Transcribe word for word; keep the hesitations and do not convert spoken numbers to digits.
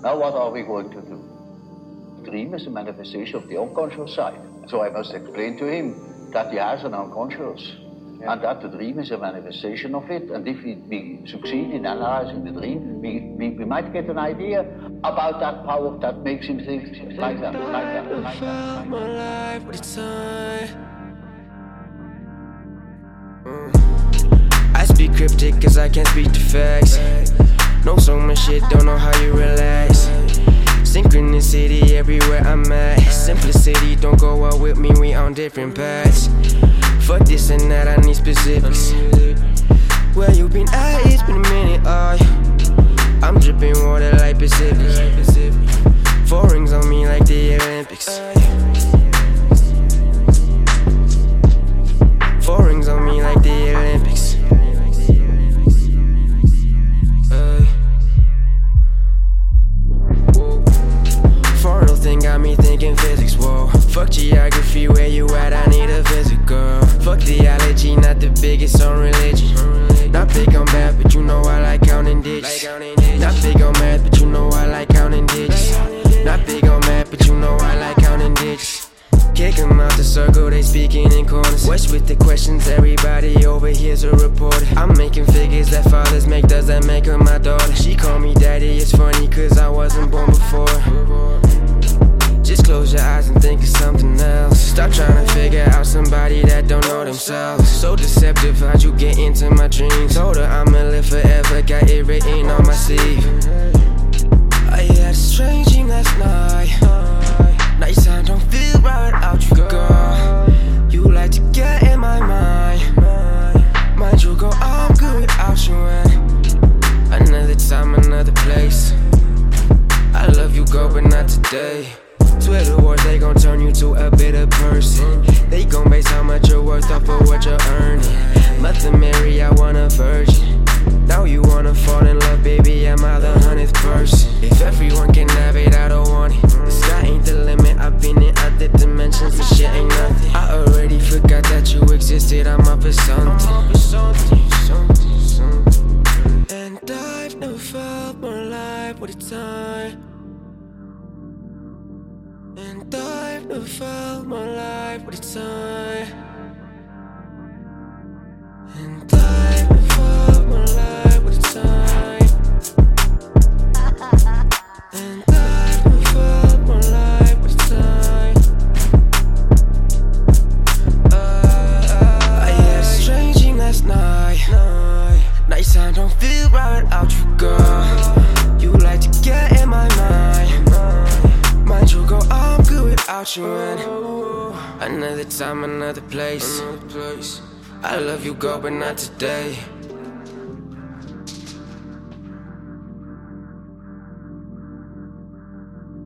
Now what are we going to do? Dream is a manifestation of the unconscious side. So I must explain to him that he has an unconscious. Yeah. And that the dream is a manifestation of it. And if we, we succeed in analyzing the dream, we, we, we might get an idea about that power that makes him think like that, like that, like that. My life with time. I speak cryptic cause I can't speak the facts. Know so much shit, don't know how you relax. Synchronicity everywhere I'm at. Simplicity, don't go out with me, we on different paths. Fuck this and that, I need specifics. Where you been at, it's been a minute, oh. I'm dripping water like Pacific. Four rings on me like the Olympics. Four rings on me like the Olympics. Foreign thing got me thinking physics, whoa. Fuck geography, where you at, I need a visit, girl. Fuck theology, not the biggest on religion. Not big on math, but you know I like counting digits. Not big on math, but you know I like counting digits. Not big on math, but you know I like counting digits. Kick 'em out the circle, they speaking in corners. What's with the questions, everybody over here's a reporter. I'm making figures that fathers make, does that make her my daughter? She call me daddy, it's funny cause I wasn't born before. Just close your eyes and think of something else. Stop trying to figure out somebody that don't know themselves. So deceptive, how'd you get into my dreams? Told her I'ma live forever, got it written on my sleeve. I had a strange dream last night. Nights I don't feel right without you, girl. You like to get in my mind. Mind you go, I'm good without you. And another time, another place. I love you, girl, but not today. Twitter wars, they gon' turn you to a bitter person. They gon' base how much you're worth off of what you're earning. Mother Mary, I want a virgin. Now you wanna fall in love, baby, am I the hundredth person? If everyone can have it, I don't want it. The sky ain't the limit, I've been in other dimensions, this shit ain't nothing. I already forgot that you existed, I'm up for something. And I've never felt more alive with a time. And I've never felt more alive with a time. And I've never felt more alive with a time. And I've never felt more alive with a time. uh, I had a strange dream last night. Nights I don't feel right without you, girl. You like to get in my mind. Mind you go, I'm good without you. And another time, another place. I love you, girl, but not today.